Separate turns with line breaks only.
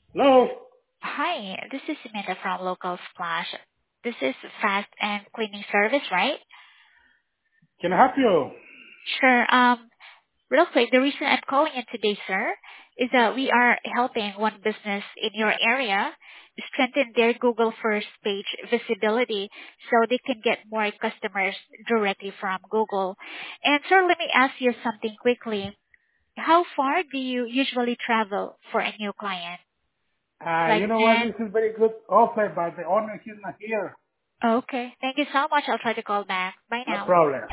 Hello?
Hi, this is Samantha from Local Splash. This is fast and cleaning service, right?
Can I help you?
Sure. Real quick, the reason I'm calling in today, sir, is that we are helping one business in your area strengthen their Google First page visibility so they can get more customers directly from Google. And sir, let me ask you something quickly. How far do you usually travel for a new client? Like
You know what?
10?
This is very good offer, but the owner is not here.
Okay. Thank you so much. I'll try to call back. Bye
No
now.
problem.